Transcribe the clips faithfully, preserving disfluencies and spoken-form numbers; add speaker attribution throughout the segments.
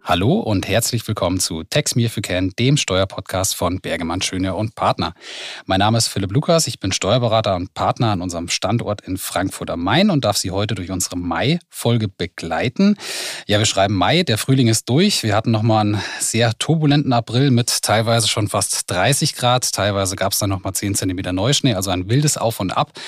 Speaker 1: Hallo und herzlich willkommen zu Tax Me If You Can, dem Steuerpodcast von Bergemann, Schönehr und Partner. Mein Name ist Philipp Lukas, ich bin Steuerberater und Partner an unserem Standort in Frankfurt am Main und darf Sie heute durch unsere Mai-Folge begleiten. Ja, wir schreiben Mai, der Frühling ist durch. Wir hatten nochmal einen sehr turbulenten April mit teilweise schon fast dreißig Grad. Teilweise gab es dann nochmal zehn Zentimeter Neuschnee, also ein wildes Auf und Ab.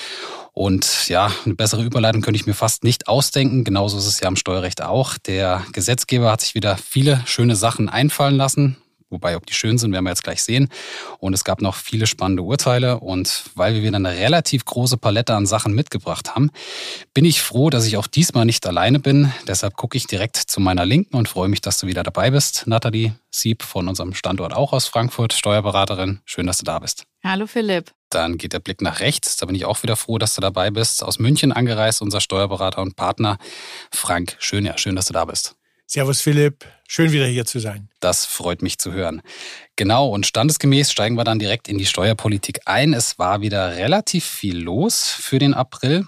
Speaker 1: Und ja, eine bessere Überleitung könnte ich mir fast nicht ausdenken. Genauso ist es ja im Steuerrecht auch. Der Gesetzgeber hat sich wieder viele schöne Sachen einfallen lassen. Wobei, ob die schön sind, werden wir jetzt gleich sehen. Und es gab noch viele spannende Urteile. Und weil wir wieder eine relativ große Palette an Sachen mitgebracht haben, bin ich froh, dass ich auch diesmal nicht alleine bin. Deshalb gucke ich direkt zu meiner Linken und freue mich, dass du wieder dabei bist. Nathalie Sieb von unserem Standort auch aus Frankfurt, Steuerberaterin. Schön, dass du da bist.
Speaker 2: Hallo Philipp.
Speaker 1: Dann geht der Blick nach rechts. Da bin ich auch wieder froh, dass du dabei bist. Aus München angereist, unser Steuerberater und Partner Frank Schönehr. Schön, dass du da bist.
Speaker 3: Servus Philipp, schön wieder hier zu sein.
Speaker 1: Das freut mich zu hören. Genau, und standesgemäß steigen wir dann direkt in die Steuerpolitik ein. Es war wieder relativ viel los für den April.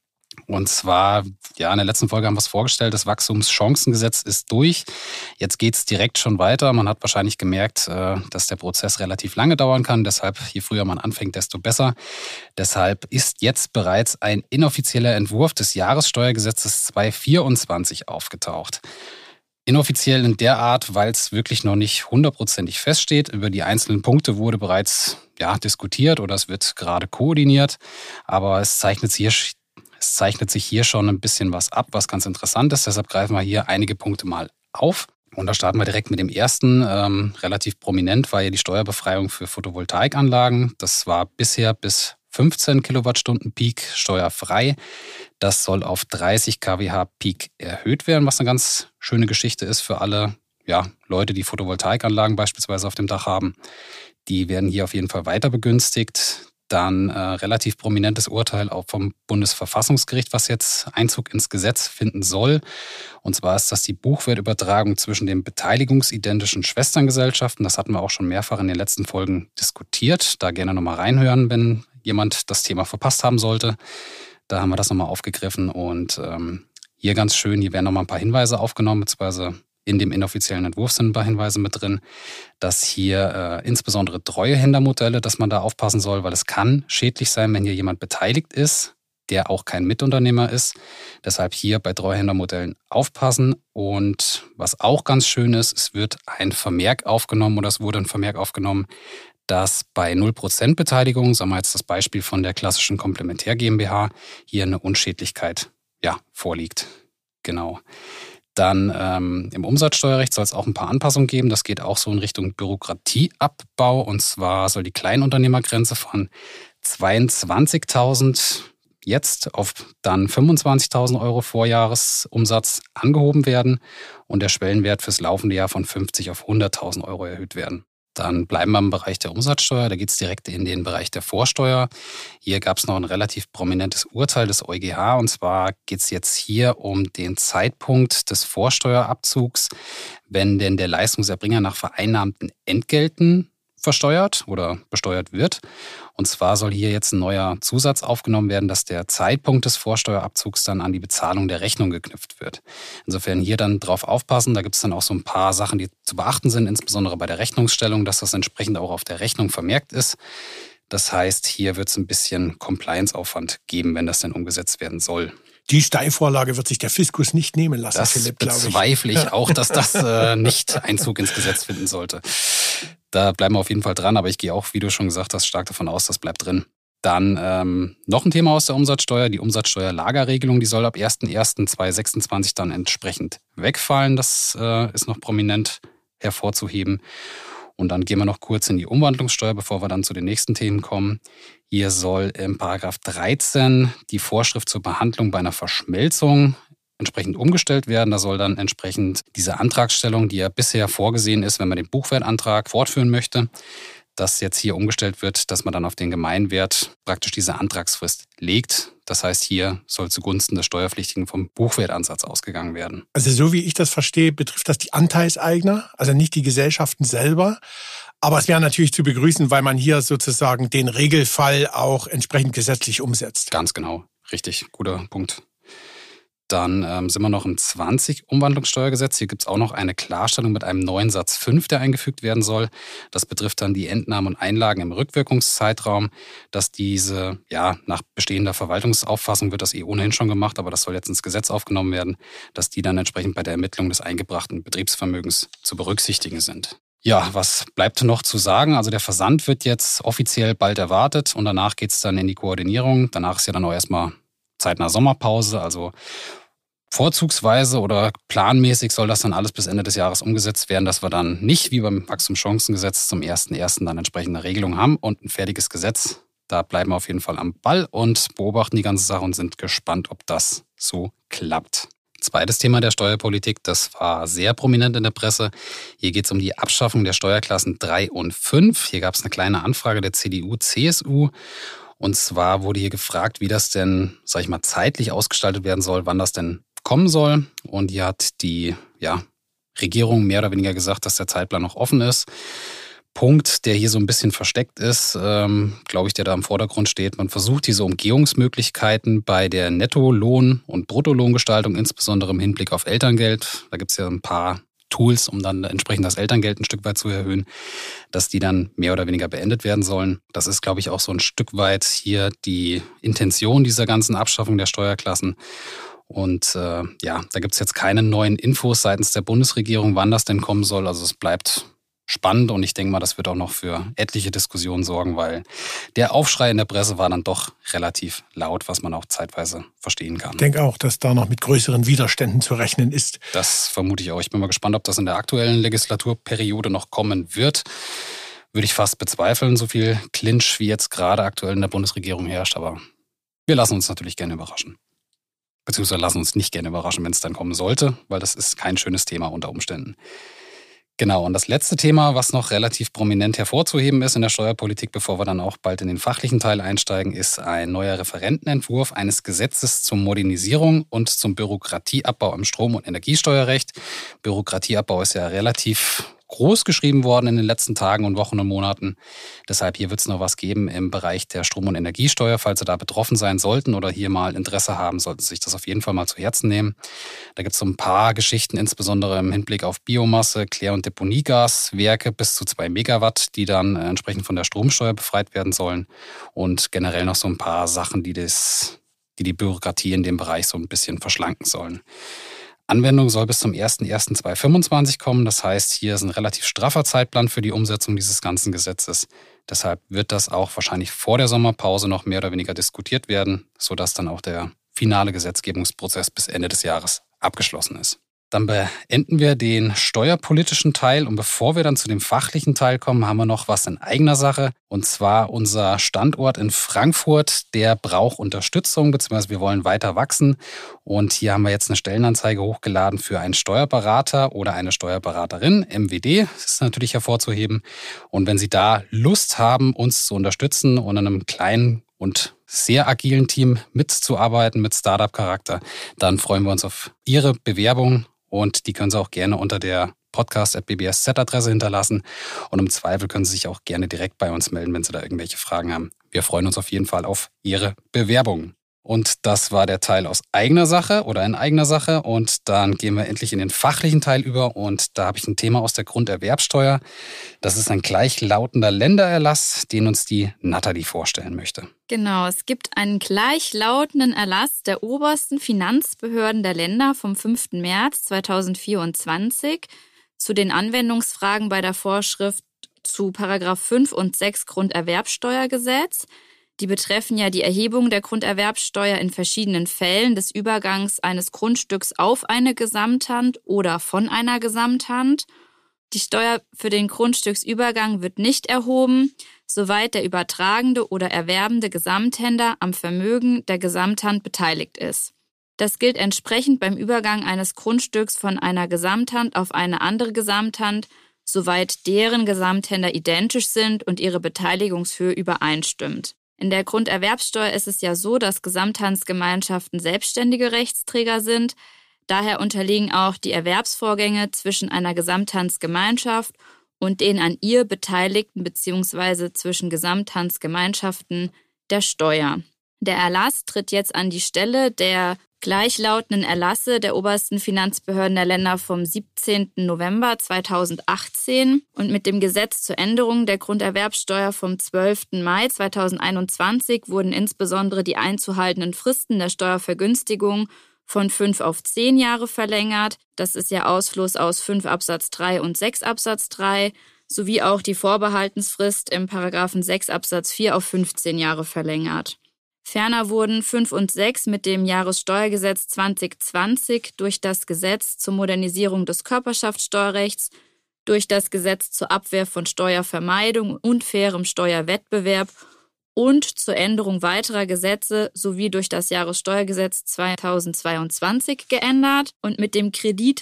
Speaker 1: Und zwar, ja, in der letzten Folge haben wir es vorgestellt, das Wachstumschancengesetz ist durch. Jetzt geht es direkt schon weiter. Man hat wahrscheinlich gemerkt, dass der Prozess relativ lange dauern kann. Deshalb, je früher man anfängt, desto besser. Deshalb ist jetzt bereits ein inoffizieller Entwurf des Jahressteuergesetzes zweitausendvierundzwanzig aufgetaucht. Inoffiziell in der Art, weil es wirklich noch nicht hundertprozentig feststeht. Über die einzelnen Punkte wurde bereits ja, diskutiert oder es wird gerade koordiniert. Aber es zeichnet sich hier Es zeichnet sich hier schon ein bisschen was ab, was ganz interessant ist. Deshalb greifen wir hier einige Punkte mal auf. Und da starten wir direkt mit dem ersten. Ähm, relativ prominent war ja die Steuerbefreiung für Photovoltaikanlagen. Das war bisher bis fünfzehn Kilowattstunden Peak steuerfrei. Das soll auf dreißig Kilowatt Peak erhöht werden, was eine ganz schöne Geschichte ist für alle ja, Leute, die Photovoltaikanlagen beispielsweise auf dem Dach haben. Die werden hier auf jeden Fall weiter begünstigt. Dann äh, relativ prominentes Urteil auch vom Bundesverfassungsgericht, was jetzt Einzug ins Gesetz finden soll. Und zwar ist das die Buchwertübertragung zwischen den beteiligungsidentischen Schwesterngesellschaften. Das hatten wir auch schon mehrfach in den letzten Folgen diskutiert. Da gerne nochmal reinhören, wenn jemand das Thema verpasst haben sollte. Da haben wir das nochmal aufgegriffen. Und ähm, hier ganz schön, hier werden nochmal ein paar Hinweise aufgenommen, beziehungsweise in dem inoffiziellen Entwurf sind ein paar Hinweise mit drin, dass hier äh, insbesondere Treuhändermodelle, dass man da aufpassen soll, weil es kann schädlich sein, wenn hier jemand beteiligt ist, der auch kein Mitunternehmer ist. Deshalb hier bei Treuhändermodellen aufpassen. Und was auch ganz schön ist, es wird ein Vermerk aufgenommen oder es wurde ein Vermerk aufgenommen, dass bei null Prozent Beteiligung, sagen wir jetzt das Beispiel von der klassischen Komplementär GmbH, hier eine Unschädlichkeit ja, vorliegt. Genau. Dann ähm, im Umsatzsteuerrecht soll es auch ein paar Anpassungen geben. Das geht auch so in Richtung Bürokratieabbau. Und zwar soll die Kleinunternehmergrenze von zweiundzwanzigtausend jetzt auf dann fünfundzwanzigtausend Euro Vorjahresumsatz angehoben werden und der Schwellenwert fürs laufende Jahr von fünfzig auf hunderttausend Euro erhöht werden. Dann bleiben wir im Bereich der Umsatzsteuer. Da geht es direkt in den Bereich der Vorsteuer. Hier gab es noch ein relativ prominentes Urteil des EuGH. Und zwar geht es jetzt hier um den Zeitpunkt des Vorsteuerabzugs, wenn denn der Leistungserbringer nach vereinnahmten Entgelten versteuert oder besteuert wird. Und zwar soll hier jetzt ein neuer Zusatz aufgenommen werden, dass der Zeitpunkt des Vorsteuerabzugs dann an die Bezahlung der Rechnung geknüpft wird. Insofern hier dann drauf aufpassen. Da gibt es dann auch so ein paar Sachen, die zu beachten sind, insbesondere bei der Rechnungsstellung, dass das entsprechend auch auf der Rechnung vermerkt ist. Das heißt, hier wird es ein bisschen Compliance-Aufwand geben, wenn das denn umgesetzt werden soll.
Speaker 3: Die Steilvorlage wird sich der Fiskus nicht nehmen lassen,
Speaker 1: das
Speaker 3: Philipp, glaube ich.
Speaker 1: Das bezweifle ich auch, dass das äh, nicht Einzug ins Gesetz finden sollte. Da bleiben wir auf jeden Fall dran, aber ich gehe auch, wie du schon gesagt hast, stark davon aus, das bleibt drin. Dann ähm, noch ein Thema aus der Umsatzsteuer, die Umsatzsteuerlagerregelung, die soll ab erster erster zweitausendsechsundzwanzig dann entsprechend wegfallen. Das äh, ist noch prominent hervorzuheben. Und dann gehen wir noch kurz in die Umwandlungssteuer, bevor wir dann zu den nächsten Themen kommen. Hier soll im Paragraph dreizehn die Vorschrift zur Behandlung bei einer Verschmelzung entsprechend umgestellt werden. Da soll dann entsprechend diese Antragstellung, die ja bisher vorgesehen ist, wenn man den Buchwertantrag fortführen möchte, dass jetzt hier umgestellt wird, dass man dann auf den Gemeinwert praktisch diese Antragsfrist legt. Das heißt, hier soll zugunsten des Steuerpflichtigen vom Buchwertansatz ausgegangen werden.
Speaker 3: Also so wie ich das verstehe, betrifft das die Anteilseigner, also nicht die Gesellschaften selber. Aber es wäre natürlich zu begrüßen, weil man hier sozusagen den Regelfall auch entsprechend gesetzlich umsetzt.
Speaker 1: Ganz genau, richtig, guter Punkt. Dann ähm, sind wir noch im zwanzig Umwandlungssteuergesetz. Hier gibt es auch noch eine Klarstellung mit einem neuen Satz fünf, der eingefügt werden soll. Das betrifft dann die Entnahmen und Einlagen im Rückwirkungszeitraum, dass diese, ja, nach bestehender Verwaltungsauffassung wird das eh ohnehin schon gemacht, aber das soll jetzt ins Gesetz aufgenommen werden, dass die dann entsprechend bei der Ermittlung des eingebrachten Betriebsvermögens zu berücksichtigen sind. Ja, was bleibt noch zu sagen? Also der Versand wird jetzt offiziell bald erwartet und danach geht es dann in die Koordinierung. Danach ist ja dann auch erstmal zeitnah Sommerpause, also vorzugsweise oder planmäßig soll das dann alles bis Ende des Jahres umgesetzt werden, dass wir dann nicht wie beim Wachstumschancengesetz zum ersten ersten dann entsprechende Regelungen haben und ein fertiges Gesetz. Da bleiben wir auf jeden Fall am Ball und beobachten die ganze Sache und sind gespannt, ob das so klappt. Zweites Thema der Steuerpolitik, das war sehr prominent in der Presse. Hier geht es um die Abschaffung der Steuerklassen drei und fünf. Hier gab es eine kleine Anfrage der C D U C S U. Und zwar wurde hier gefragt, wie das denn, sag ich mal, zeitlich ausgestaltet werden soll, wann das denn kommen soll. Und hier hat die ja, Regierung mehr oder weniger gesagt, dass der Zeitplan noch offen ist. Punkt, der hier so ein bisschen versteckt ist, ähm, glaube ich, der da im Vordergrund steht. Man versucht diese Umgehungsmöglichkeiten bei der Nettolohn- und Bruttolohngestaltung, insbesondere im Hinblick auf Elterngeld. Da gibt es ja ein paar Tools, um dann entsprechend das Elterngeld ein Stück weit zu erhöhen, dass die dann mehr oder weniger beendet werden sollen. Das ist, glaube ich, auch so ein Stück weit hier die Intention dieser ganzen Abschaffung der Steuerklassen. Und äh, ja, da gibt es jetzt keine neuen Infos seitens der Bundesregierung, wann das denn kommen soll. Also es bleibt spannend und ich denke mal, das wird auch noch für etliche Diskussionen sorgen, weil der Aufschrei in der Presse war dann doch relativ laut, was man auch zeitweise verstehen kann.
Speaker 3: Ich denke auch, dass da noch mit größeren Widerständen zu rechnen ist.
Speaker 1: Das vermute ich auch. Ich bin mal gespannt, ob das in der aktuellen Legislaturperiode noch kommen wird. Würde ich fast bezweifeln, so viel Clinch wie jetzt gerade aktuell in der Bundesregierung herrscht. Aber wir lassen uns natürlich gerne überraschen. Beziehungsweise lassen uns nicht gerne überraschen, wenn es dann kommen sollte, weil das ist kein schönes Thema unter Umständen. Genau, und das letzte Thema, was noch relativ prominent hervorzuheben ist in der Steuerpolitik, bevor wir dann auch bald in den fachlichen Teil einsteigen, ist ein neuer Referentenentwurf eines Gesetzes zur Modernisierung und zum Bürokratieabbau im Strom- und Energiesteuerrecht. Bürokratieabbau ist ja relativ groß geschrieben worden in den letzten Tagen und Wochen und Monaten. Deshalb hier wird es noch was geben im Bereich der Strom- und Energiesteuer. Falls Sie da betroffen sein sollten oder hier mal Interesse haben, sollten Sie sich das auf jeden Fall mal zu Herzen nehmen. Da gibt es so ein paar Geschichten, insbesondere im Hinblick auf Biomasse, Klär- und Deponiegaswerke bis zu zwei Megawatt, die dann äh, entsprechend von der Stromsteuer befreit werden sollen. Und generell noch so ein paar Sachen, die, das, die die Bürokratie in dem Bereich so ein bisschen verschlanken sollen. Anwendung soll bis zum ersten ersten zweitausendfünfundzwanzig kommen. Das heißt, hier ist ein relativ straffer Zeitplan für die Umsetzung dieses ganzen Gesetzes. Deshalb wird das auch wahrscheinlich vor der Sommerpause noch mehr oder weniger diskutiert werden, sodass dann auch der finale Gesetzgebungsprozess bis Ende des Jahres abgeschlossen ist. Dann beenden wir den steuerpolitischen Teil und bevor wir dann zu dem fachlichen Teil kommen, haben wir noch was in eigener Sache. Und zwar unser Standort in Frankfurt, der braucht Unterstützung, beziehungsweise wir wollen weiter wachsen. Und hier haben wir jetzt eine Stellenanzeige hochgeladen für einen Steuerberater oder eine Steuerberaterin, M W D, das ist natürlich hervorzuheben. Und wenn Sie da Lust haben, uns zu unterstützen und in einem kleinen und sehr agilen Team mitzuarbeiten mit Startup-Charakter, dann freuen wir uns auf Ihre Bewerbung. Und die können Sie auch gerne unter der podcast at b b s z-Adresse hinterlassen. Und im Zweifel können Sie sich auch gerne direkt bei uns melden, wenn Sie da irgendwelche Fragen haben. Wir freuen uns auf jeden Fall auf Ihre Bewerbung. Und das war der Teil aus eigener Sache oder in eigener Sache. Und dann gehen wir endlich in den fachlichen Teil über. Und da habe ich ein Thema aus der Grunderwerbsteuer. Das ist ein gleichlautender Ländererlass, den uns die Nathalie vorstellen möchte.
Speaker 2: Genau, es gibt einen gleichlautenden Erlass der obersten Finanzbehörden der Länder vom fünften März zweitausendvierundzwanzig zu den Anwendungsfragen bei der Vorschrift zu Paragraph fünf und sechs Grunderwerbsteuergesetz. Die betreffen ja die Erhebung der Grunderwerbsteuer in verschiedenen Fällen des Übergangs eines Grundstücks auf eine Gesamthand oder von einer Gesamthand. Die Steuer für den Grundstücksübergang wird nicht erhoben, soweit der übertragende oder erwerbende Gesamthändler am Vermögen der Gesamthand beteiligt ist. Das gilt entsprechend beim Übergang eines Grundstücks von einer Gesamthand auf eine andere Gesamthand, soweit deren Gesamthändler identisch sind und ihre Beteiligungshöhe übereinstimmt. In der Grunderwerbsteuer ist es ja so, dass Gesamthandsgemeinschaften selbstständige Rechtsträger sind. Daher unterliegen auch die Erwerbsvorgänge zwischen einer Gesamthandsgemeinschaft und den an ihr Beteiligten bzw. zwischen Gesamthandsgemeinschaften der Steuer. Der Erlass tritt jetzt an die Stelle der gleichlautenden Erlasse der obersten Finanzbehörden der Länder vom siebzehnten November zweitausendachtzehn und mit dem Gesetz zur Änderung der Grunderwerbsteuer vom zwölften Mai zweitausendeinundzwanzig wurden insbesondere die einzuhaltenden Fristen der Steuervergünstigung von fünf auf zehn Jahre verlängert. Das ist ja Ausfluss aus fünf Absatz drei und sechs Absatz drei, sowie auch die Vorbehaltensfrist im Paragraphen sechs Absatz vier auf fünfzehn Jahre verlängert. Ferner wurden fünf und sechs mit dem Jahressteuergesetz zwanzig zwanzig durch das Gesetz zur Modernisierung des Körperschaftssteuerrechts, durch das Gesetz zur Abwehr von Steuervermeidung und unfairem Steuerwettbewerb und zur Änderung weiterer Gesetze sowie durch das Jahressteuergesetz zweitausendzweiundzwanzig geändert. Und mit dem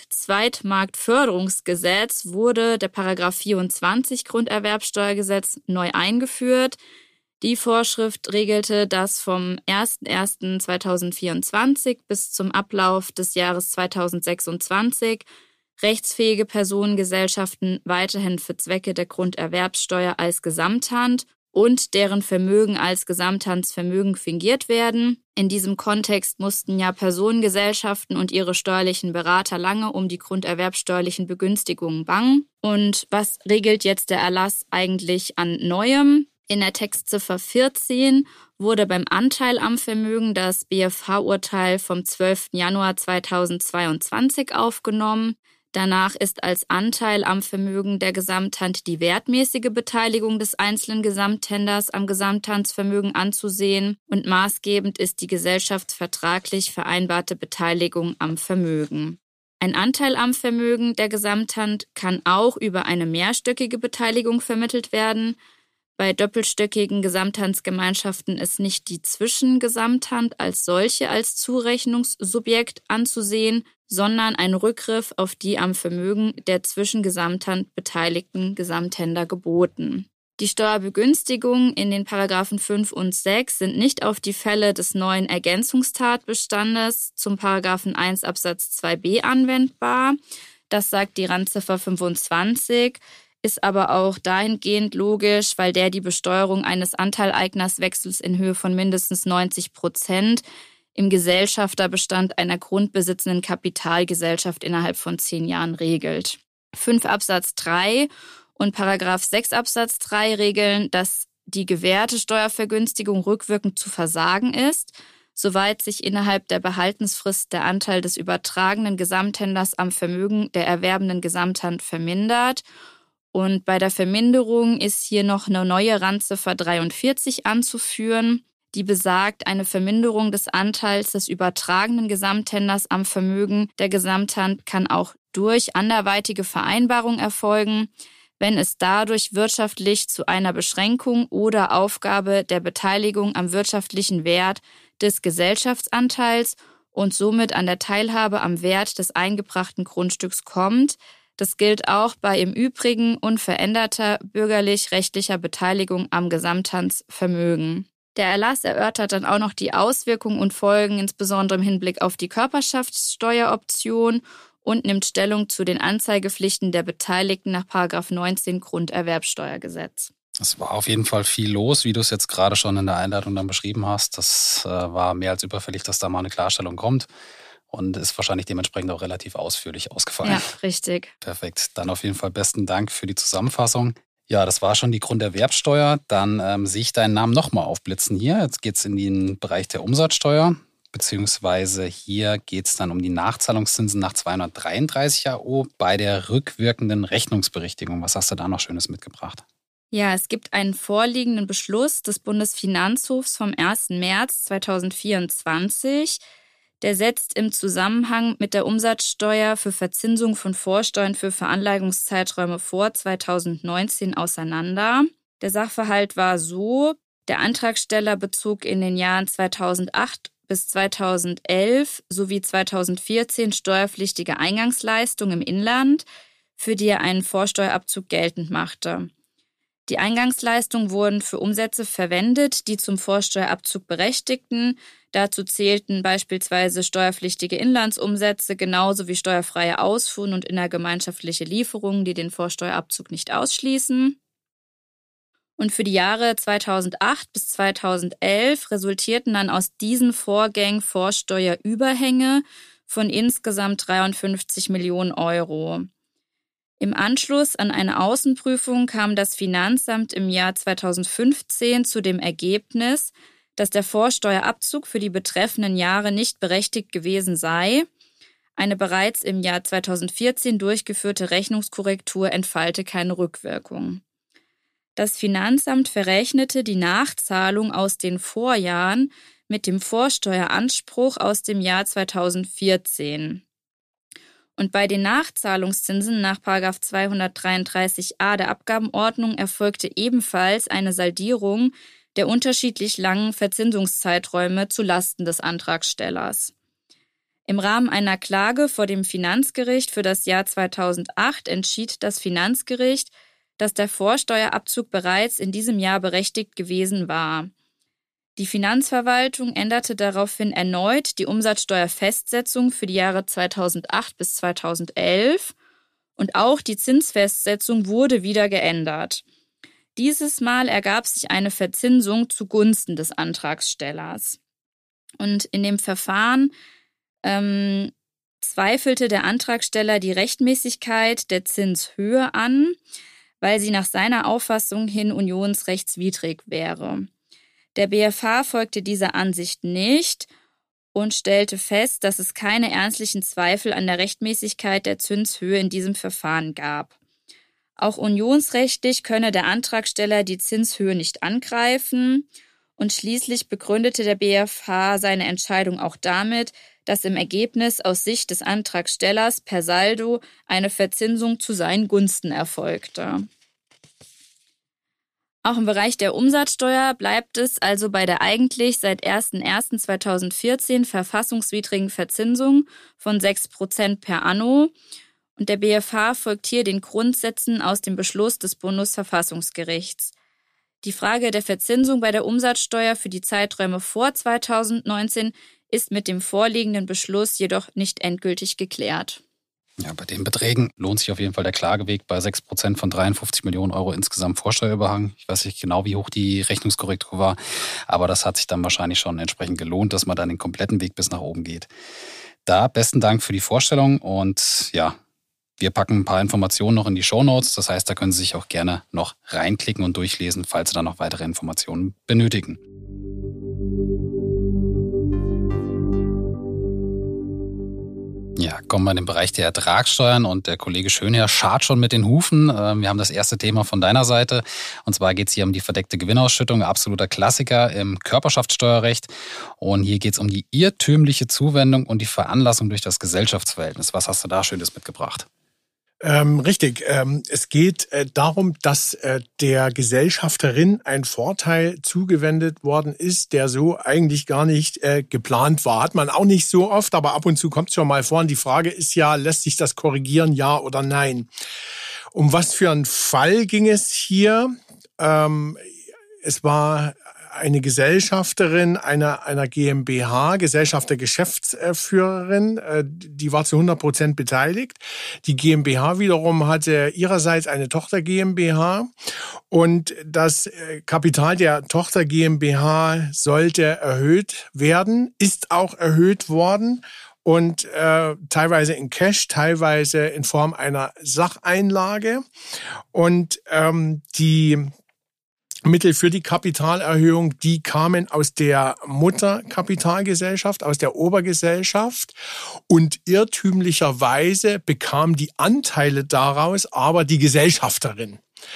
Speaker 2: Kredit-Zweitmarktförderungsgesetz wurde der Paragraph vierundzwanzig Grunderwerbsteuergesetz neu eingeführt. Die Vorschrift regelte, dass vom ersten ersten zweitausendvierundzwanzig bis zum Ablauf des Jahres zweitausendsechsundzwanzig rechtsfähige Personengesellschaften weiterhin für Zwecke der Grunderwerbsteuer als Gesamthand und deren Vermögen als Gesamthandsvermögen fingiert werden. In diesem Kontext mussten ja Personengesellschaften und ihre steuerlichen Berater lange um die grunderwerbsteuerlichen Begünstigungen bangen. Und was regelt jetzt der Erlass eigentlich an Neuem? In der Textziffer vierzehn wurde beim Anteil am Vermögen das B F H-Urteil vom zwölften Januar zweitausendzweiundzwanzig aufgenommen. Danach ist als Anteil am Vermögen der Gesamthand die wertmäßige Beteiligung des einzelnen Gesamthänders am Gesamthandsvermögen anzusehen und maßgebend ist die gesellschaftsvertraglich vereinbarte Beteiligung am Vermögen. Ein Anteil am Vermögen der Gesamthand kann auch über eine mehrstöckige Beteiligung vermittelt werden. Bei doppelstöckigen Gesamthandsgemeinschaften ist nicht die Zwischengesamthand als solche als Zurechnungssubjekt anzusehen, sondern ein Rückgriff auf die am Vermögen der Zwischengesamthand beteiligten Gesamthänder geboten. Die Steuerbegünstigungen in den Paragraphen fünf und sechs sind nicht auf die Fälle des neuen Ergänzungstatbestandes zum Paragraphen eins Absatz zwei b anwendbar. Das sagt die Randziffer fünfundzwanzig. Ist aber auch dahingehend logisch, weil der die Besteuerung eines Anteileignerswechsels in Höhe von mindestens neunzig Prozent im Gesellschafterbestand einer grundbesitzenden Kapitalgesellschaft innerhalb von zehn Jahren regelt. fünf Absatz drei und Paragraph sechs Absatz drei regeln, dass die gewährte Steuervergünstigung rückwirkend zu versagen ist, soweit sich innerhalb der Behaltensfrist der Anteil des übertragenen Gesamthändlers am Vermögen der erwerbenden Gesamthand vermindert. Und bei der Verminderung ist hier noch eine neue Randziffer dreiundvierzig anzuführen, die besagt, eine Verminderung des Anteils des übertragenen Gesamthändlers am Vermögen der Gesamthand kann auch durch anderweitige Vereinbarung erfolgen, wenn es dadurch wirtschaftlich zu einer Beschränkung oder Aufgabe der Beteiligung am wirtschaftlichen Wert des Gesellschaftsanteils und somit an der Teilhabe am Wert des eingebrachten Grundstücks kommt. Das gilt auch bei im Übrigen unveränderter bürgerlich-rechtlicher Beteiligung am Gesamthandsvermögen. Der Erlass erörtert dann auch noch die Auswirkungen und Folgen, insbesondere im Hinblick auf die Körperschaftssteueroption und nimmt Stellung zu den Anzeigepflichten der Beteiligten nach Paragraph neunzehn Grunderwerbsteuergesetz.
Speaker 1: Es war auf jeden Fall viel los, wie du es jetzt gerade schon in der Einleitung dann beschrieben hast. Das äh, war mehr als überfällig, dass da mal eine Klarstellung kommt. Und ist wahrscheinlich dementsprechend auch relativ ausführlich ausgefallen.
Speaker 2: Ja, richtig.
Speaker 1: Perfekt. Dann auf jeden Fall besten Dank für die Zusammenfassung. Ja, das war schon die Grunderwerbsteuer. Dann ähm, sehe ich deinen Namen nochmal aufblitzen hier. Jetzt geht es in den Bereich der Umsatzsteuer, beziehungsweise hier geht es dann um die Nachzahlungszinsen nach zweihundertdreiunddreißig A O bei der rückwirkenden Rechnungsberichtigung. Was hast du da noch Schönes mitgebracht?
Speaker 2: Ja, es gibt einen vorliegenden Beschluss des Bundesfinanzhofs vom ersten März zweitausendvierundzwanzig. Der setzt im Zusammenhang mit der Umsatzsteuer für Verzinsung von Vorsteuern für Veranlagungszeiträume vor zweitausendneunzehn auseinander. Der Sachverhalt war so: Der Antragsteller bezog in den Jahren zweitausendacht bis zweitausendelf sowie zweitausendvierzehn steuerpflichtige Eingangsleistungen im Inland, für die er einen Vorsteuerabzug geltend machte. Die Eingangsleistungen wurden für Umsätze verwendet, die zum Vorsteuerabzug berechtigten. Dazu zählten beispielsweise steuerpflichtige Inlandsumsätze genauso wie steuerfreie Ausfuhren und innergemeinschaftliche Lieferungen, die den Vorsteuerabzug nicht ausschließen. Und für die Jahre zweitausendacht bis zweitausendelf resultierten dann aus diesen Vorgängen Vorsteuerüberhänge von insgesamt dreiundfünfzig Millionen Euro. Im Anschluss an eine Außenprüfung kam das Finanzamt im Jahr zweitausendfünfzehn zu dem Ergebnis, dass der Vorsteuerabzug für die betreffenden Jahre nicht berechtigt gewesen sei. Eine bereits im Jahr zweitausendvierzehn durchgeführte Rechnungskorrektur entfalte keine Rückwirkung. Das Finanzamt verrechnete die Nachzahlung aus den Vorjahren mit dem Vorsteueranspruch aus dem Jahr zweitausendvierzehn. Und bei den Nachzahlungszinsen nach Paragraph zweihundertdreiunddreißig a der Abgabenordnung erfolgte ebenfalls eine Saldierung der unterschiedlich langen Verzinsungszeiträume zu Lasten des Antragstellers. Im Rahmen einer Klage vor dem Finanzgericht für das Jahr zweitausendacht entschied das Finanzgericht, dass der Vorsteuerabzug bereits in diesem Jahr berechtigt gewesen war. Die Finanzverwaltung änderte daraufhin erneut die Umsatzsteuerfestsetzung für die Jahre zweitausendacht bis zweitausendelf und auch die Zinsfestsetzung wurde wieder geändert. Dieses Mal ergab sich eine Verzinsung zugunsten des Antragstellers. Und in dem Verfahren ähm, zweifelte der Antragsteller die Rechtmäßigkeit der Zinshöhe an, weil sie nach seiner Auffassung hin unionsrechtswidrig wäre. Der B F H folgte dieser Ansicht nicht und stellte fest, dass es keine ernstlichen Zweifel an der Rechtmäßigkeit der Zinshöhe in diesem Verfahren gab. Auch unionsrechtlich könne der Antragsteller die Zinshöhe nicht angreifen und schließlich begründete der B F H seine Entscheidung auch damit, dass im Ergebnis aus Sicht des Antragstellers per Saldo eine Verzinsung zu seinen Gunsten erfolgte. Auch im Bereich der Umsatzsteuer bleibt es also bei der eigentlich seit erster erster zweitausendvierzehn verfassungswidrigen Verzinsung von sechs Prozent per anno und der B F H folgt hier den Grundsätzen aus dem Beschluss des Bundesverfassungsgerichts. Die Frage der Verzinsung bei der Umsatzsteuer für die Zeiträume vor zweitausendneunzehn ist mit dem vorliegenden Beschluss jedoch nicht endgültig geklärt.
Speaker 1: Ja, bei den Beträgen lohnt sich auf jeden Fall der Klageweg bei sechs Prozent von dreiundfünfzig Millionen Euro insgesamt Vorsteuerüberhang. Ich weiß nicht genau, wie hoch die Rechnungskorrektur war, aber das hat sich dann wahrscheinlich schon entsprechend gelohnt, dass man dann den kompletten Weg bis nach oben geht. Da besten Dank für die Vorstellung und ja, wir packen ein paar Informationen noch in die Shownotes. Das heißt, da können Sie sich auch gerne noch reinklicken und durchlesen, falls Sie dann noch weitere Informationen benötigen. Ja, kommen wir in den Bereich der Ertragssteuern und der Kollege Schönherr scharrt schon mit den Hufen. Wir haben das erste Thema von deiner Seite und zwar geht es hier um die verdeckte Gewinnausschüttung, absoluter Klassiker im Körperschaftssteuerrecht und hier geht es um die irrtümliche Zuwendung und die Veranlassung durch das Gesellschaftsverhältnis. Was hast du da Schönes mitgebracht?
Speaker 3: Ähm, richtig. Ähm, es geht äh, darum, dass äh, der Gesellschafterin ein Vorteil zugewendet worden ist, der so eigentlich gar nicht äh, geplant war. Hat man auch nicht so oft, aber ab und zu kommt es schon mal vor. Und die Frage ist ja, lässt sich das korrigieren, ja oder nein? Um was für einen Fall ging es hier? Ähm, es war eine Gesellschafterin einer, einer GmbH, Gesellschafter Geschäftsführerin, die war zu hundert Prozent beteiligt. Die GmbH wiederum hatte ihrerseits eine Tochter GmbH und das Kapital der Tochter GmbH sollte erhöht werden, ist auch erhöht worden. Und äh, teilweise in Cash, teilweise in Form einer Sacheinlage. Und ähm, die Mittel für die Kapitalerhöhung, die kamen aus der Mutterkapitalgesellschaft, aus der Obergesellschaft und irrtümlicherweise bekam die Anteile daraus aber die Gesellschafterin.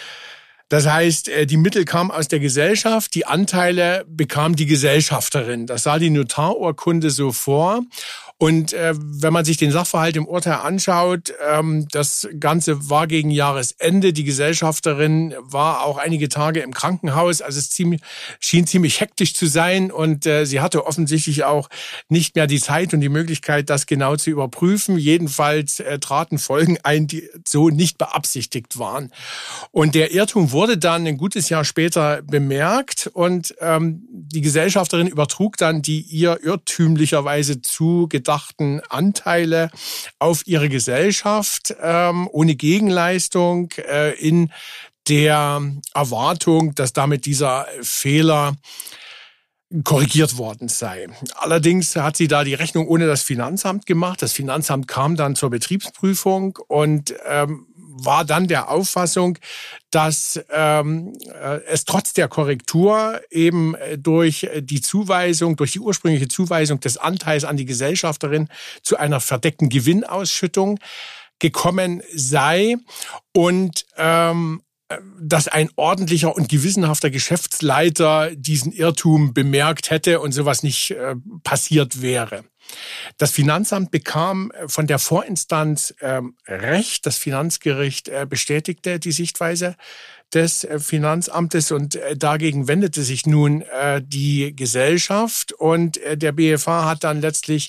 Speaker 3: Das heißt, die Mittel kamen aus der Gesellschaft, die Anteile bekam die Gesellschafterin. Das sah die Notarurkunde so vor. Und äh, wenn man sich den Sachverhalt im Urteil anschaut, ähm, das Ganze war gegen Jahresende. Die Gesellschafterin war auch einige Tage im Krankenhaus. Also es ziemlich, schien ziemlich hektisch zu sein und äh, sie hatte offensichtlich auch nicht mehr die Zeit und die Möglichkeit, das genau zu überprüfen. Jedenfalls äh, traten Folgen ein, die so nicht beabsichtigt waren. Und der Irrtum wurde dann ein gutes Jahr später bemerkt und ähm, die Gesellschafterin übertrug dann die ihr irrtümlicherweise zugedachten Anteile auf ihre Gesellschaft ähm, ohne Gegenleistung äh, in der Erwartung, dass damit dieser Fehler korrigiert worden sei. Allerdings hat sie da die Rechnung ohne das Finanzamt gemacht. Das Finanzamt kam dann zur Betriebsprüfung und ähm, war dann der Auffassung, dass ähm, es trotz der Korrektur eben durch die Zuweisung, durch die ursprüngliche Zuweisung des Anteils an die Gesellschafterin zu einer verdeckten Gewinnausschüttung gekommen sei und ähm, dass ein ordentlicher und gewissenhafter Geschäftsleiter diesen Irrtum bemerkt hätte und sowas nicht äh, passiert wäre. Das Finanzamt bekam von der Vorinstanz ähm, Recht. Das Finanzgericht äh, bestätigte die Sichtweise des äh, Finanzamtes und äh, dagegen wendete sich nun äh, die Gesellschaft und äh, der B F H hat dann letztlich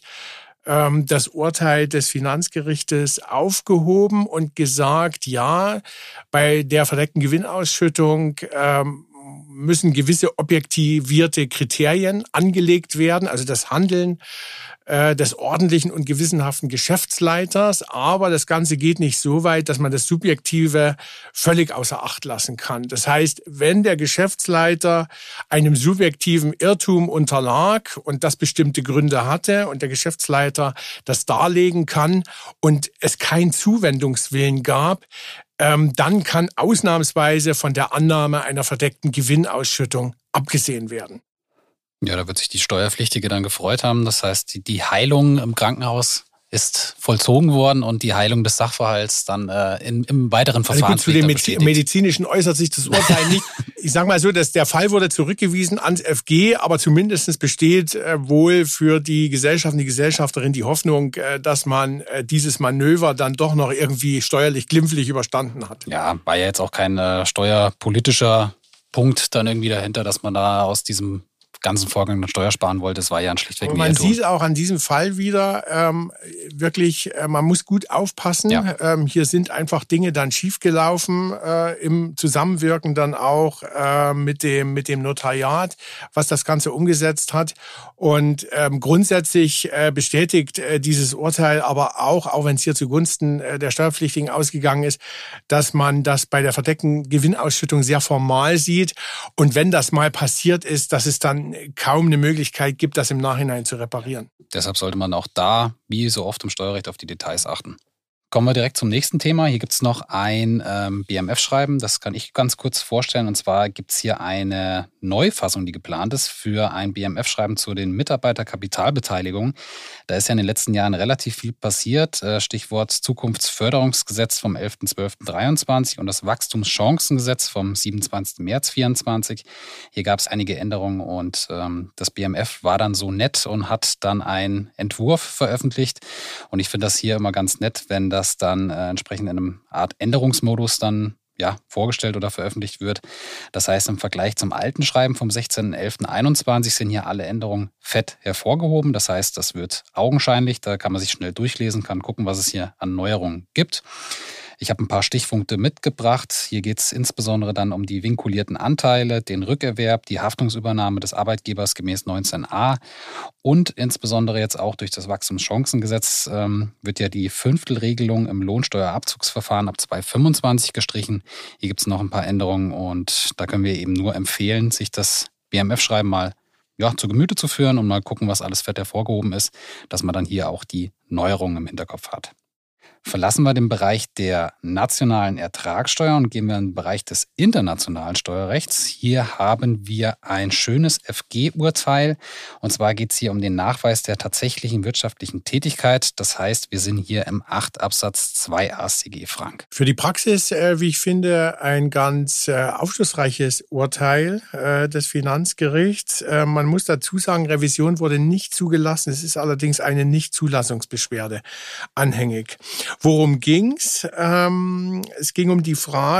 Speaker 3: das Urteil des Finanzgerichtes aufgehoben und gesagt, ja, bei der verdeckten Gewinnausschüttung ähm, müssen gewisse objektivierte Kriterien angelegt werden, also das Handeln äh, des ordentlichen und gewissenhaften Geschäftsleiters, aber das Ganze geht nicht so weit, dass man das Subjektive völlig außer Acht lassen kann. Das heißt, wenn der Geschäftsleiter einem subjektiven Irrtum unterlag und das bestimmte Gründe hatte und der Geschäftsleiter das darlegen kann und es keinen Zuwendungswillen gab, ähm, dann kann ausnahmsweise von der Annahme einer verdeckten Gewinnausschüttung abgesehen werden.
Speaker 1: Ja, da wird sich die Steuerpflichtige dann gefreut haben. Das heißt, die, die Heilung im Krankenhaus ist vollzogen worden und die Heilung des Sachverhalts dann äh, in, im weiteren Verfahren
Speaker 3: also gut, zu dem Mediz- medizinischen äußert sich das Urteil nicht. Ich sage mal so, dass der Fall wurde zurückgewiesen ans F G, aber zumindest besteht äh, wohl für die Gesellschaft und die Gesellschafterin die Hoffnung, äh, dass man äh, dieses Manöver dann doch noch irgendwie steuerlich glimpflich überstanden hat.
Speaker 1: Ja, war ja jetzt auch kein äh, steuerpolitischer Punkt dann irgendwie dahinter, dass man da aus diesem ganzen Vorgang eine Steuer sparen wollte. Das war ja ein schlichtweg
Speaker 3: ein Man Irrtum. Sieht auch an diesem Fall wieder ähm, wirklich, äh, man muss gut aufpassen. Ja. Ähm, hier sind einfach Dinge dann schiefgelaufen äh, im Zusammenwirken dann auch äh, mit dem mit dem Notariat, was das Ganze umgesetzt hat. Und ähm, grundsätzlich äh, bestätigt äh, dieses Urteil aber auch, auch wenn es hier zugunsten äh, der Steuerpflichtigen ausgegangen ist, dass man das bei der verdeckten Gewinnausschüttung sehr formal sieht. Und wenn das mal passiert ist, dass es dann kaum eine Möglichkeit gibt, das im Nachhinein zu reparieren.
Speaker 1: Deshalb sollte man auch da, wie so oft im Steuerrecht, auf die Details achten. Kommen wir direkt zum nächsten Thema. Hier gibt es noch ein ähm, B M F-Schreiben, das kann ich ganz kurz vorstellen. Und zwar gibt es hier eine Neufassung, die geplant ist für ein B M F-Schreiben zu den Mitarbeiterkapitalbeteiligungen. Da ist ja in den letzten Jahren relativ viel passiert. Stichwort Zukunftsförderungsgesetz vom elfter zwölfter dreiundzwanzig und das Wachstumschancengesetz vom siebenundzwanzigster März vierundzwanzig. Hier gab es einige Änderungen und ähm, das B M F war dann so nett und hat dann einen Entwurf veröffentlicht. Und ich finde das hier immer ganz nett, wenn das dann äh, entsprechend in einem Art Änderungsmodus dann ja, vorgestellt oder veröffentlicht wird. Das heißt, im Vergleich zum alten Schreiben vom sechzehnter elfter einundzwanzig sind hier alle Änderungen fett hervorgehoben. Das heißt, das wird augenscheinlich, da kann man sich schnell durchlesen, kann gucken, was es hier an Neuerungen gibt. Ich habe ein paar Stichpunkte mitgebracht. Hier geht es insbesondere dann um die vinkulierten Anteile, den Rückerwerb, die Haftungsübernahme des Arbeitgebers gemäß neunzehn a und insbesondere jetzt auch durch das Wachstumschancengesetz ähm, wird ja die Fünftelregelung im Lohnsteuerabzugsverfahren ab zweitausendfünfundzwanzig gestrichen. Hier gibt es noch ein paar Änderungen und da können wir eben nur empfehlen, sich das B M F-Schreiben mal ja, zu Gemüte zu führen und mal gucken, was alles fett hervorgehoben ist, dass man dann hier auch die Neuerungen im Hinterkopf hat. Verlassen wir den Bereich der nationalen Ertragssteuer und gehen wir in den Bereich des internationalen Steuerrechts. Hier haben wir ein schönes F G-Urteil. Und zwar geht es hier um den Nachweis der tatsächlichen wirtschaftlichen Tätigkeit. Das heißt, wir sind hier im acht Absatz zwei A S t G, Frank.
Speaker 3: Für die Praxis, äh, wie ich finde, ein ganz äh, aufschlussreiches Urteil äh, des Finanzgerichts. Äh, man muss dazu sagen, Revision wurde nicht zugelassen. Es ist allerdings eine Nichtzulassungsbeschwerde anhängig. Worum ging's? Ähm, es ging um die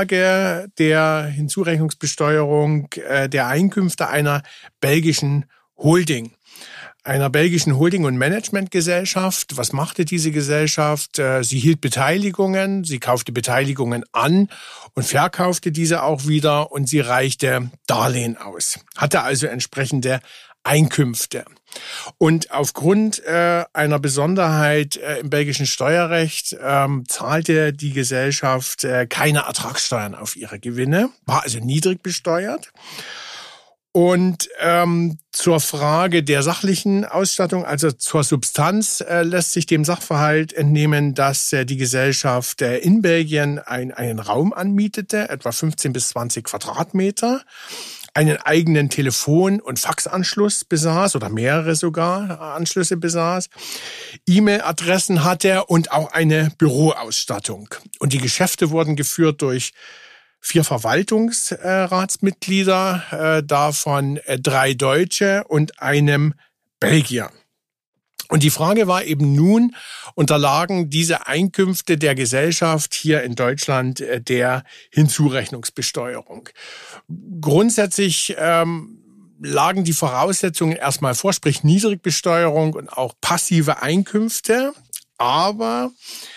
Speaker 3: Frage der Hinzurechnungsbesteuerung äh, der Einkünfte einer belgischen Holding. Einer belgischen Holding- und Managementgesellschaft. Was machte diese Gesellschaft? Äh, sie hielt Beteiligungen, sie kaufte Beteiligungen an und verkaufte diese auch wieder und sie reichte Darlehen aus. Hatte also entsprechende Einkünfte. Und aufgrund äh, einer Besonderheit äh, im belgischen Steuerrecht ähm, zahlte die Gesellschaft äh, keine Ertragssteuern auf ihre Gewinne, war also niedrig besteuert. Und ähm, zur Frage der sachlichen Ausstattung, also zur Substanz, äh, lässt sich dem Sachverhalt entnehmen, dass äh, die Gesellschaft äh, in Belgien ein, einen Raum anmietete, etwa fünfzehn bis zwanzig Quadratmeter, einen eigenen Telefon- und Faxanschluss besaß oder mehrere sogar Anschlüsse besaß, E-Mail-Adressen hatte und auch eine Büroausstattung. Und die Geschäfte wurden geführt durch vier Verwaltungsratsmitglieder, äh, davon äh, drei Deutsche und einem Belgier. Und die Frage war eben nun, unterlagen diese Einkünfte der Gesellschaft hier in Deutschland äh, der Hinzurechnungsbesteuerung? Grundsätzlich ähm, lagen die Voraussetzungen erstmal vor, sprich Niedrigbesteuerung und auch passive Einkünfte, aber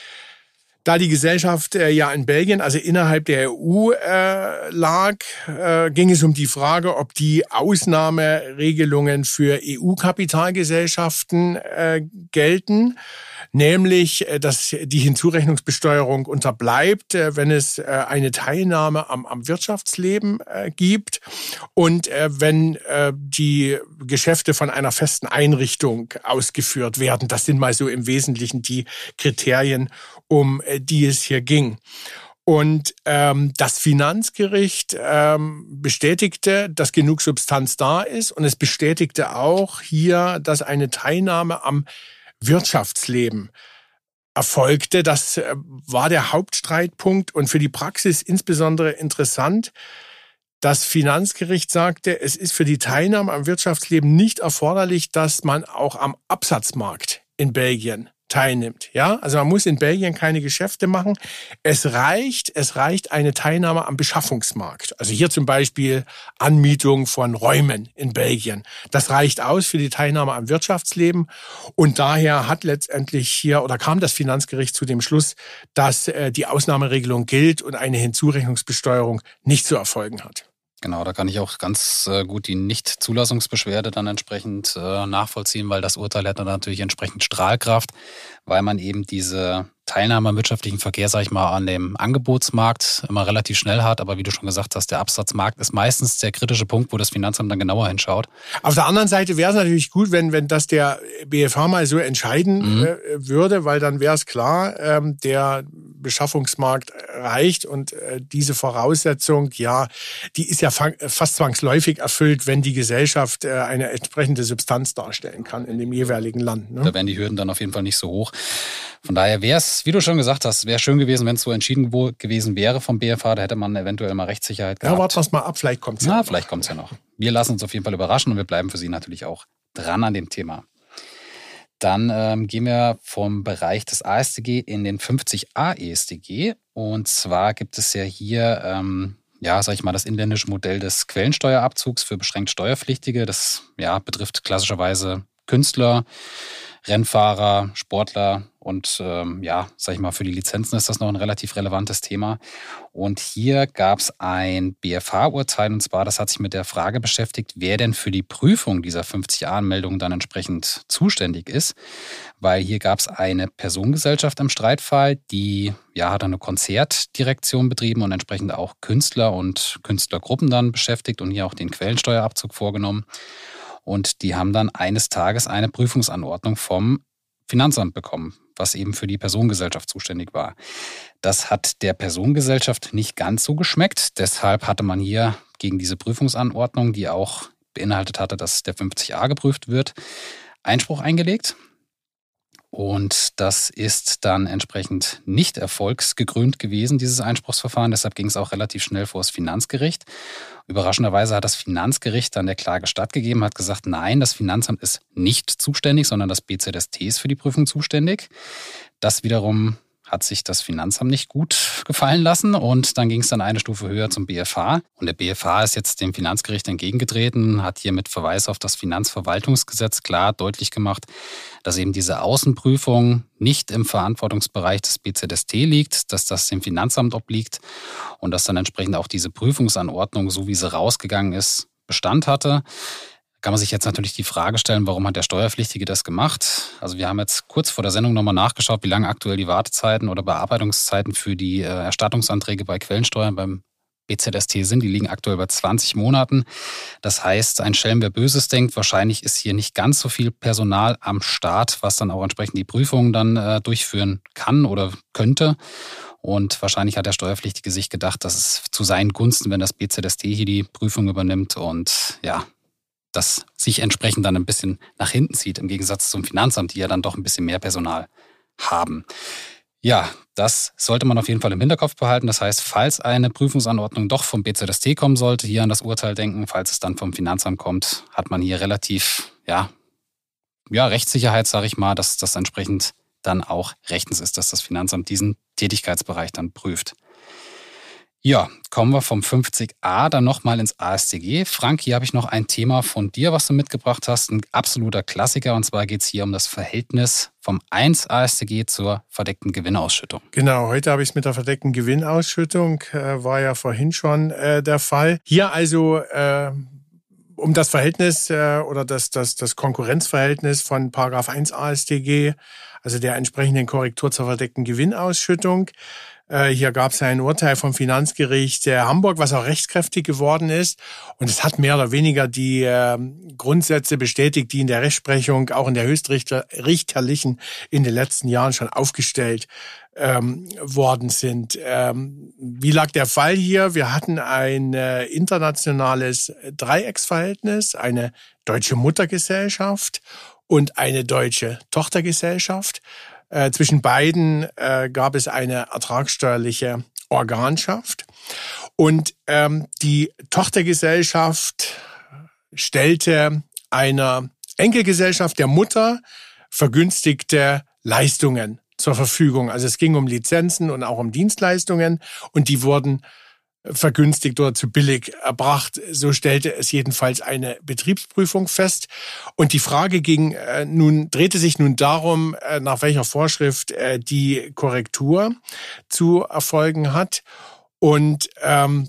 Speaker 3: da die Gesellschaft äh, ja in Belgien, also innerhalb der E U äh, lag, äh, ging es um die Frage, ob die Ausnahmeregelungen für E U-Kapitalgesellschaften äh, gelten, nämlich, äh, dass die Hinzurechnungsbesteuerung unterbleibt, äh, wenn es äh, eine Teilnahme am, am Wirtschaftsleben äh, gibt und äh, wenn äh, die Geschäfte von einer festen Einrichtung ausgeführt werden. Das sind mal so im Wesentlichen die Kriterien, um die es hier ging. Und ähm, das Finanzgericht ähm, bestätigte, dass genug Substanz da ist und es bestätigte auch hier, dass eine Teilnahme am Wirtschaftsleben erfolgte. Das äh, war der Hauptstreitpunkt und für die Praxis insbesondere interessant. Das Finanzgericht sagte, es ist für die Teilnahme am Wirtschaftsleben nicht erforderlich, dass man auch am Absatzmarkt in Belgien teilnimmt. Ja, also man muss in Belgien keine Geschäfte machen. Es reicht, es reicht eine Teilnahme am Beschaffungsmarkt. Also hier zum Beispiel Anmietung von Räumen in Belgien. Das reicht aus für die Teilnahme am Wirtschaftsleben. Und daher hat letztendlich hier oder kam das Finanzgericht zu dem Schluss, dass äh, die Ausnahmeregelung gilt und eine Hinzurechnungsbesteuerung nicht zu erfolgen hat.
Speaker 1: Genau, da kann ich auch ganz äh, gut die Nicht-Zulassungsbeschwerde dann entsprechend äh, nachvollziehen, weil das Urteil hat dann natürlich entsprechend Strahlkraft, weil man eben diese Teilnahme am wirtschaftlichen Verkehr, sag ich mal, an dem Angebotsmarkt immer relativ schnell hat. Aber wie du schon gesagt hast, der Absatzmarkt ist meistens der kritische Punkt, wo das Finanzamt dann genauer hinschaut.
Speaker 3: Auf der anderen Seite wäre es natürlich gut, wenn, wenn das der B F H mal so entscheiden mhm. äh, würde, weil dann wäre es klar, ähm, der Beschaffungsmarkt reicht und äh, diese Voraussetzung, ja, die ist ja fa- fast zwangsläufig erfüllt, wenn die Gesellschaft äh, eine entsprechende Substanz darstellen kann in dem jeweiligen Land. Ne?
Speaker 1: Da wären die Hürden dann auf jeden Fall nicht so hoch. Von daher wäre es, wie du schon gesagt hast, wäre schön gewesen, wenn es so entschieden wo, gewesen wäre vom B F H. Da hätte man eventuell mal Rechtssicherheit gehabt.
Speaker 3: Ja, warten wir es mal ab, vielleicht kommt es ja.
Speaker 1: Na, vielleicht kommt es ja noch. Wir lassen uns auf jeden Fall überraschen und wir bleiben für Sie natürlich auch dran an dem Thema. Dann ähm, gehen wir vom Bereich des A S t G in den fünfzig a E S t G. Und zwar gibt es ja hier, ähm, ja, sag ich mal, das inländische Modell des Quellensteuerabzugs für beschränkt Steuerpflichtige. Das ja, betrifft klassischerweise Künstler, Rennfahrer, Sportler und ähm, ja, sag ich mal, für die Lizenzen ist das noch ein relativ relevantes Thema. Und hier gab es ein B F H-Urteil und zwar, das hat sich mit der Frage beschäftigt, wer denn für die Prüfung dieser fünfzig a-Meldung dann entsprechend zuständig ist, weil hier gab es eine Personengesellschaft im Streitfall, die ja hat eine Konzertdirektion betrieben und entsprechend auch Künstler und Künstlergruppen dann beschäftigt und hier auch den Quellensteuerabzug vorgenommen. Und die haben dann eines Tages eine Prüfungsanordnung vom Finanzamt bekommen, was eben für die Personengesellschaft zuständig war. Das hat der Personengesellschaft nicht ganz so geschmeckt. Deshalb hatte man hier gegen diese Prüfungsanordnung, die auch beinhaltet hatte, dass der fünfzig a geprüft wird, Einspruch eingelegt. Und das ist dann entsprechend nicht erfolgsgekrönt gewesen, dieses Einspruchsverfahren. Deshalb ging es auch relativ schnell vor das Finanzgericht. Überraschenderweise hat das Finanzgericht dann der Klage stattgegeben, hat gesagt, nein, das Finanzamt ist nicht zuständig, sondern das B Z S T ist für die Prüfung zuständig. Das wiederum hat sich das Finanzamt nicht gut gefallen lassen und dann ging es dann eine Stufe höher zum B F H. Und der B F H ist jetzt dem Finanzgericht entgegengetreten, hat hier mit Verweis auf das Finanzverwaltungsgesetz klar deutlich gemacht, dass eben diese Außenprüfung nicht im Verantwortungsbereich des B Z S T liegt, dass das dem Finanzamt obliegt und dass dann entsprechend auch diese Prüfungsanordnung, so wie sie rausgegangen ist, Bestand hatte. Kann man sich jetzt natürlich die Frage stellen, warum hat der Steuerpflichtige das gemacht? Also wir haben jetzt kurz vor der Sendung nochmal nachgeschaut, wie lange aktuell die Wartezeiten oder Bearbeitungszeiten für die äh, Erstattungsanträge bei Quellensteuern beim B Z S T sind. Die liegen aktuell bei zwanzig Monaten. Das heißt, ein Schelm, wer Böses denkt, wahrscheinlich ist hier nicht ganz so viel Personal am Start, was dann auch entsprechend die Prüfungen dann äh, durchführen kann oder könnte. Und wahrscheinlich hat der Steuerpflichtige sich gedacht, dass es zu seinen Gunsten, wenn das B Z S T hier die Prüfung übernimmt und ja, das sich entsprechend dann ein bisschen nach hinten zieht, im Gegensatz zum Finanzamt, die ja dann doch ein bisschen mehr Personal haben. Ja, das sollte man auf jeden Fall im Hinterkopf behalten. Das heißt, falls eine Prüfungsanordnung doch vom B Z S T kommen sollte, hier an das Urteil denken. Falls es dann vom Finanzamt kommt, hat man hier relativ, ja, ja Rechtssicherheit, sage ich mal, dass das entsprechend dann auch rechtens ist, dass das Finanzamt diesen Tätigkeitsbereich dann prüft. Ja, kommen wir vom fünfzig a dann nochmal ins A S t G. Frank, hier habe ich noch ein Thema von dir, was du mitgebracht hast. Ein absoluter Klassiker. Und zwar geht es hier um das Verhältnis vom eins A S t G zur verdeckten Gewinnausschüttung.
Speaker 3: Genau, heute habe ich es mit der verdeckten Gewinnausschüttung. Äh, war ja vorhin schon äh, der Fall. Hier also äh, um das Verhältnis äh, oder das, das, das Konkurrenzverhältnis von Paragraph eins A S t G, also der entsprechenden Korrektur zur verdeckten Gewinnausschüttung. Hier gab es ein Urteil vom Finanzgericht Hamburg, was auch rechtskräftig geworden ist. Und es hat mehr oder weniger die äh, Grundsätze bestätigt, die in der Rechtsprechung, auch in der höchstrichterlichen, in den letzten Jahren schon aufgestellt ähm, worden sind. Ähm, wie lag der Fall hier? Wir hatten ein äh, internationales Dreiecksverhältnis, eine deutsche Muttergesellschaft und eine deutsche Tochtergesellschaft. Äh, zwischen beiden äh, gab es eine ertragssteuerliche Organschaft. Und ähm, die Tochtergesellschaft stellte einer Enkelgesellschaft der Mutter vergünstigte Leistungen zur Verfügung. Also es ging um Lizenzen und auch um Dienstleistungen und die wurden vergünstigt oder zu billig erbracht. So stellte es jedenfalls eine Betriebsprüfung fest. Und die Frage ging äh, nun, drehte sich nun darum, äh, nach welcher Vorschrift äh, die Korrektur zu erfolgen hat. Und ähm,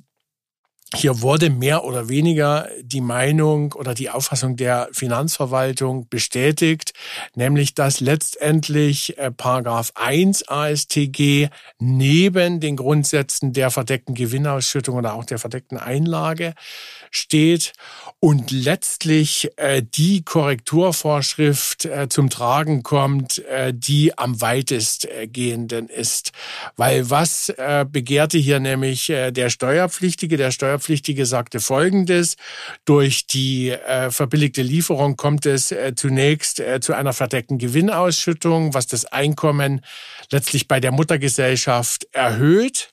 Speaker 3: hier wurde mehr oder weniger die Meinung oder die Auffassung der Finanzverwaltung bestätigt, nämlich dass letztendlich äh, Paragraph eins A S t G neben den Grundsätzen der verdeckten Gewinnausschüttung oder auch der verdeckten Einlage steht und letztlich äh, die Korrekturvorschrift äh, zum Tragen kommt, äh, die am weitestgehenden ist. Weil was äh, begehrte hier nämlich äh, der Steuerpflichtige? Der Steuerpflichtige sagte Folgendes: Durch die äh, verbilligte Lieferung kommt es äh, zunächst äh, zu einer verdeckten Gewinnausschüttung, was das Einkommen letztlich bei der Muttergesellschaft erhöht.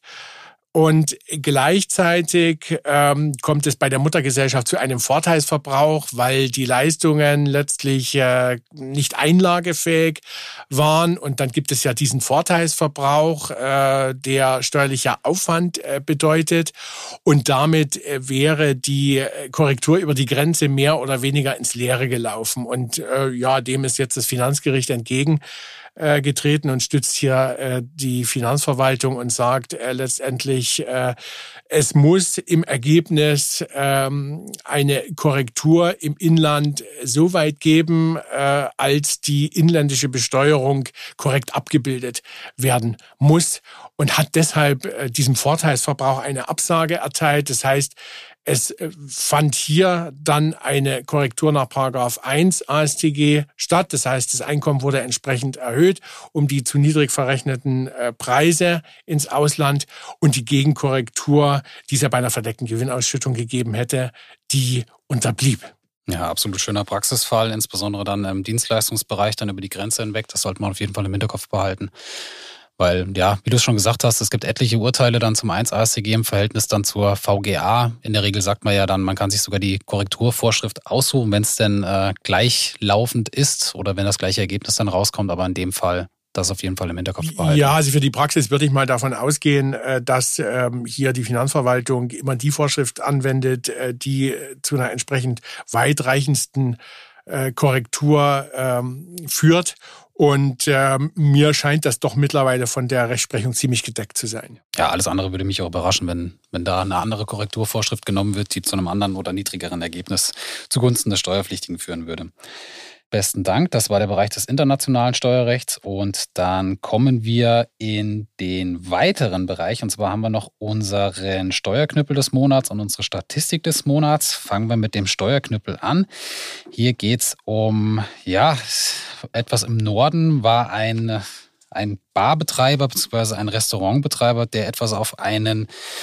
Speaker 3: Und gleichzeitig ähm, kommt es bei der Muttergesellschaft zu einem Vorteilsverbrauch, weil die Leistungen letztlich äh, nicht einlagefähig waren. Und dann gibt es ja diesen Vorteilsverbrauch, äh, der steuerlicher Aufwand äh, bedeutet. Und damit äh, wäre die Korrektur über die Grenze mehr oder weniger ins Leere gelaufen. Und äh, ja, dem ist jetzt das Finanzgericht entgegen getreten und stützt hier äh, die Finanzverwaltung und sagt äh, letztendlich, äh, es muss im Ergebnis ähm, eine Korrektur im Inland so weit geben, äh, als die inländische Besteuerung korrekt abgebildet werden muss und hat deshalb äh, diesem Vorteilsverbrauch eine Absage erteilt. Das heißt, es fand hier dann eine Korrektur nach Paragraph eins A S t G statt. Das heißt, das Einkommen wurde entsprechend erhöht um die zu niedrig verrechneten Preise ins Ausland. Und die Gegenkorrektur, die es ja bei einer verdeckten Gewinnausschüttung gegeben hätte, die unterblieb.
Speaker 1: Ja, absolut schöner Praxisfall, insbesondere dann im Dienstleistungsbereich, dann über die Grenze hinweg. Das sollte man auf jeden Fall im Hinterkopf behalten. Weil, ja, wie du es schon gesagt hast, es gibt etliche Urteile dann zum eins A S t G im Verhältnis dann zur V G A. In der Regel sagt man ja dann, man kann sich sogar die Korrekturvorschrift aussuchen, wenn es denn äh, gleichlaufend ist oder wenn das gleiche Ergebnis dann rauskommt. Aber in dem Fall das auf jeden Fall im Hinterkopf behalten.
Speaker 3: Ja, also für die Praxis würde ich mal davon ausgehen, dass ähm, hier die Finanzverwaltung immer die Vorschrift anwendet, die zu einer entsprechend weitreichendsten äh, Korrektur ähm, führt. Und äh, mir scheint das doch mittlerweile von der Rechtsprechung ziemlich gedeckt zu sein.
Speaker 1: Ja, alles andere würde mich auch überraschen, wenn, wenn da eine andere Korrekturvorschrift genommen wird, die zu einem anderen oder niedrigeren Ergebnis zugunsten des Steuerpflichtigen führen würde. Besten Dank, das war der Bereich des internationalen Steuerrechts und dann kommen wir in den weiteren Bereich und zwar haben wir noch unseren Steuerknüppel des Monats und unsere Statistik des Monats. Fangen wir mit dem Steuerknüppel an. Hier geht es um, ja, etwas im Norden war ein, ein Barbetreiber bzw. ein Restaurantbetreiber, der etwas auf einen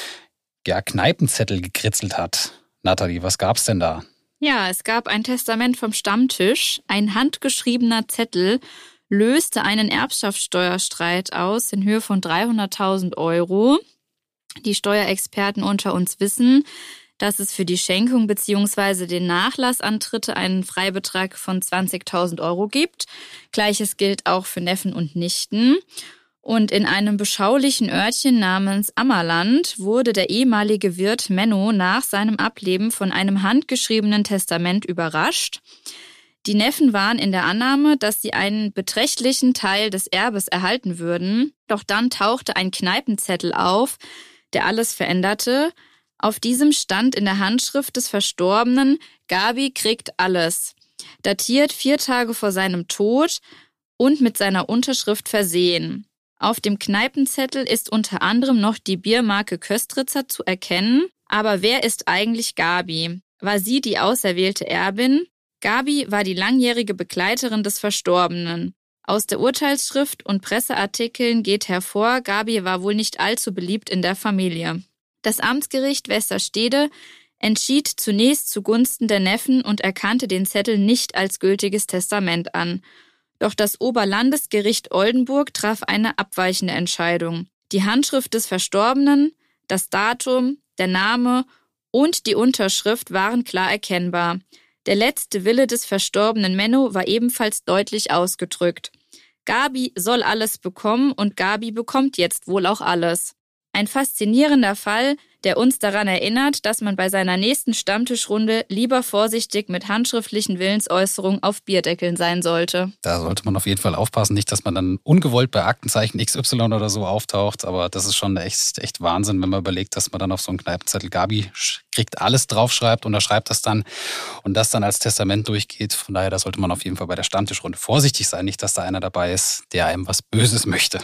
Speaker 1: ja, Kneipenzettel gekritzelt hat. Nathalie, was gab's denn da?
Speaker 2: Ja, es gab ein Testament vom Stammtisch. Ein handgeschriebener Zettel löste einen Erbschaftssteuerstreit aus in Höhe von dreihunderttausend Euro. Die Steuerexperten unter uns wissen, dass es für die Schenkung bzw. den Nachlass an Dritte einen Freibetrag von zwanzigtausend Euro gibt. Gleiches gilt auch für Neffen und Nichten. Und in einem beschaulichen Örtchen namens Ammerland wurde der ehemalige Wirt Menno nach seinem Ableben von einem handgeschriebenen Testament überrascht. Die Neffen waren in der Annahme, dass sie einen beträchtlichen Teil des Erbes erhalten würden. Doch dann tauchte ein Kneipenzettel auf, der alles veränderte. Auf diesem stand in der Handschrift des Verstorbenen: Gabi kriegt alles. Datiert vier Tage vor seinem Tod und mit seiner Unterschrift versehen. Auf dem Kneipenzettel ist unter anderem noch die Biermarke Köstritzer zu erkennen. Aber wer ist eigentlich Gabi? War sie die auserwählte Erbin? Gabi war die langjährige Begleiterin des Verstorbenen. Aus der Urteilsschrift und Presseartikeln geht hervor, Gabi war wohl nicht allzu beliebt in der Familie. Das Amtsgericht Westerstede entschied zunächst zugunsten der Neffen und erkannte den Zettel nicht als gültiges Testament an. Doch das Oberlandesgericht Oldenburg traf eine abweichende Entscheidung. Die Handschrift des Verstorbenen, das Datum, der Name und die Unterschrift waren klar erkennbar. Der letzte Wille des verstorbenen Menno war ebenfalls deutlich ausgedrückt. Gabi soll alles bekommen und Gabi bekommt jetzt wohl auch alles. Ein faszinierender Fall, der uns daran erinnert, dass man bei seiner nächsten Stammtischrunde lieber vorsichtig mit handschriftlichen Willensäußerungen auf Bierdeckeln sein sollte.
Speaker 1: Da sollte man auf jeden Fall aufpassen, nicht, dass man dann ungewollt bei Aktenzeichen X Y oder so auftaucht, aber das ist schon echt, echt Wahnsinn, wenn man überlegt, dass man dann auf so einen Kneipenzettel Gabi kriegt alles draufschreibt, unterschreibt das dann und das dann als Testament durchgeht. Von daher, da sollte man auf jeden Fall bei der Stammtischrunde vorsichtig sein, nicht, dass da einer dabei ist, der einem was Böses möchte.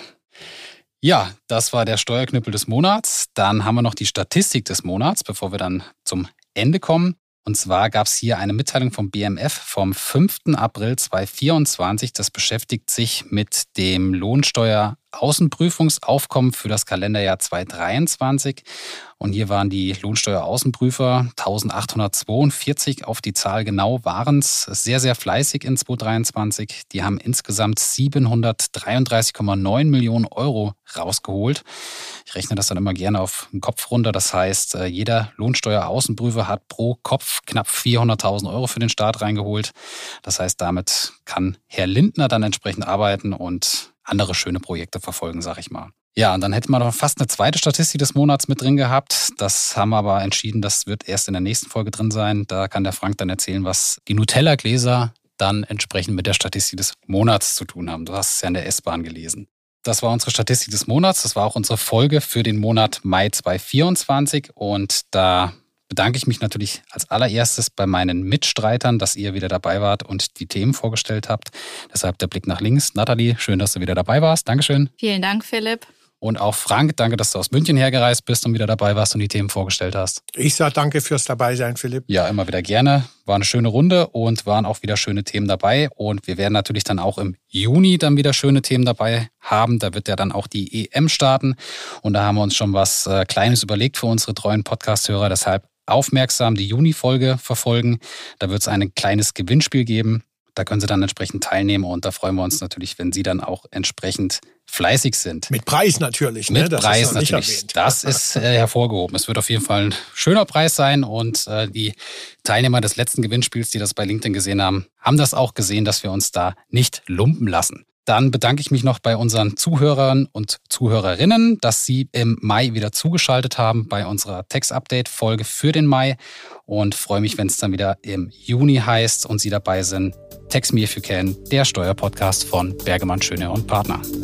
Speaker 1: Ja, das war der Steuerknüppel des Monats. Dann haben wir noch die Statistik des Monats, bevor wir dann zum Ende kommen. Und zwar gab es hier eine Mitteilung vom B M F vom fünften April zweitausendvierundzwanzig. Das beschäftigt sich mit dem Lohnsteueraußenprüfungsaufkommen für das Kalenderjahr zweitausenddreiundzwanzig. Und hier waren die Lohnsteueraußenprüfer eintausendachthundertzweiundvierzig, auf die Zahl genau waren es, sehr, sehr fleißig in zweitausenddreiundzwanzig. Die haben insgesamt siebenhundertdreiunddreißig Komma neun Millionen Euro rausgeholt. Ich rechne das dann immer gerne auf den Kopf runter. Das heißt, jeder Lohnsteueraußenprüfer hat pro Kopf knapp vierhunderttausend Euro für den Staat reingeholt. Das heißt, damit kann Herr Lindner dann entsprechend arbeiten und andere schöne Projekte verfolgen, sag ich mal. Ja, und dann hätten wir noch fast eine zweite Statistik des Monats mit drin gehabt. Das haben wir aber entschieden, das wird erst in der nächsten Folge drin sein. Da kann der Frank dann erzählen, was die Nutella-Gläser dann entsprechend mit der Statistik des Monats zu tun haben. Du hast es ja in der S-Bahn gelesen. Das war unsere Statistik des Monats. Das war auch unsere Folge für den Monat Mai zweitausendvierundzwanzig. Und da bedanke ich mich natürlich als allererstes bei meinen Mitstreitern, dass ihr wieder dabei wart und die Themen vorgestellt habt. Deshalb der Blick nach links. Nathalie, schön, dass du wieder dabei warst. Dankeschön.
Speaker 2: Vielen Dank, Philipp.
Speaker 1: Und auch Frank, danke, dass du aus München hergereist bist und wieder dabei warst und die Themen vorgestellt hast.
Speaker 3: Ich sage danke fürs Dabeisein, Philipp.
Speaker 1: Ja, immer wieder gerne. War eine schöne Runde und waren auch wieder schöne Themen dabei. Und wir werden natürlich dann auch im Juni dann wieder schöne Themen dabei haben. Da wird ja dann auch die E M starten. Und da haben wir uns schon was äh, Kleines überlegt für unsere treuen Podcast-Hörer. Deshalb aufmerksam die Juni-Folge verfolgen. Da wird es ein kleines Gewinnspiel geben. Da können Sie dann entsprechend teilnehmen und da freuen wir uns natürlich, wenn Sie dann auch entsprechend fleißig sind.
Speaker 3: Mit Preis natürlich.
Speaker 1: Mit
Speaker 3: ne? Das
Speaker 1: Preis
Speaker 3: ist
Speaker 1: natürlich.
Speaker 3: Erwähnt.
Speaker 1: Das ist äh, hervorgehoben. Es wird auf jeden Fall ein schöner Preis sein und äh, die Teilnehmer des letzten Gewinnspiels, die das bei LinkedIn gesehen haben, haben das auch gesehen, dass wir uns da nicht lumpen lassen. Dann bedanke ich mich noch bei unseren Zuhörern und Zuhörerinnen, dass Sie im Mai wieder zugeschaltet haben bei unserer Tax-Update-Folge für den Mai und freue mich, wenn es dann wieder im Juni heißt und Sie dabei sind. Tax Me If You Can, der Steuerpodcast von Bergemann, Schöne und Partner.